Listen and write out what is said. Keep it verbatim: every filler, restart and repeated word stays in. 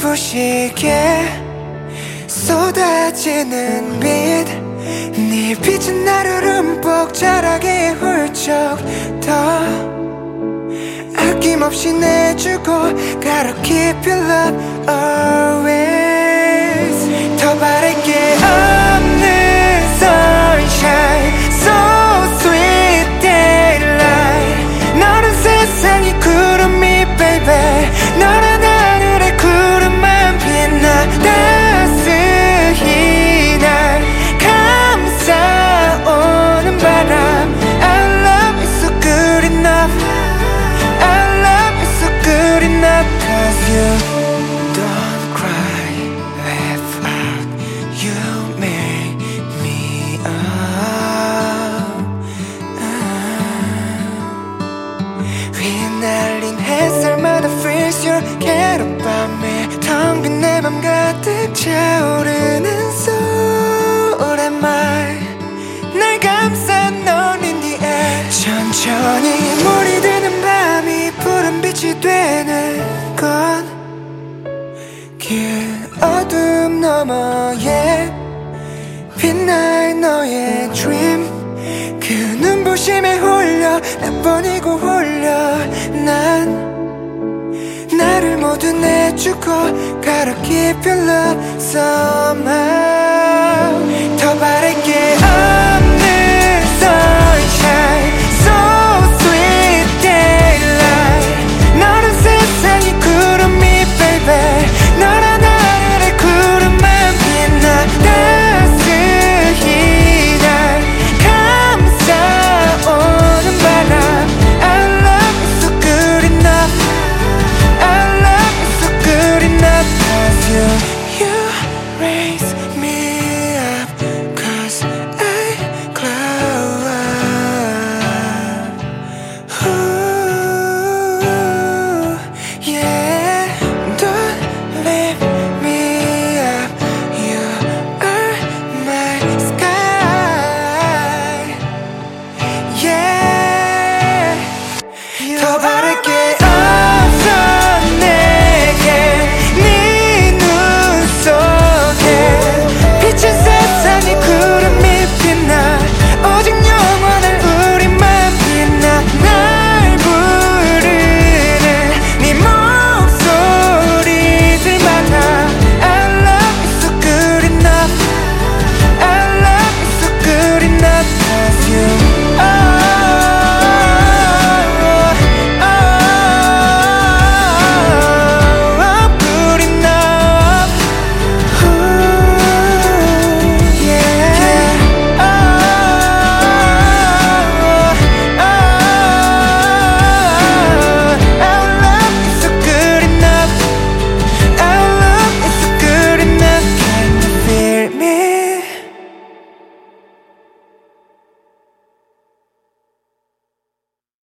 눈부시게 쏟아지는 빛, 네 빛은 나를 흠뻑 자라게 훌쩍 더 아낌없이 내주고 Gotta keep your love always. 더 바랄 게 없는 sunshine, so sweet daylight. 너는 세상의 구름이 baby, 너는 하늘의 구름만 빛나 따스히 날 감싸오는 바람. Our love is so good enough, our love is so good enough. Cause you don't cry, laugh out, you make me up. 휘날린 햇살마다 feels your care about me. 텅 빈 내 맘 가득 차오르는 소울의 말, 날 감싸 넌 in the air. 천천히 물이 드는 밤이 푸른 빛이 되는 건 길 어둠 너머에 빛날 너의 dream. 그 눈부심에 홀려 몇 번이고 홀려 난 나를 모두 내주고 Gotta keep your love somehow. 더 바랄 게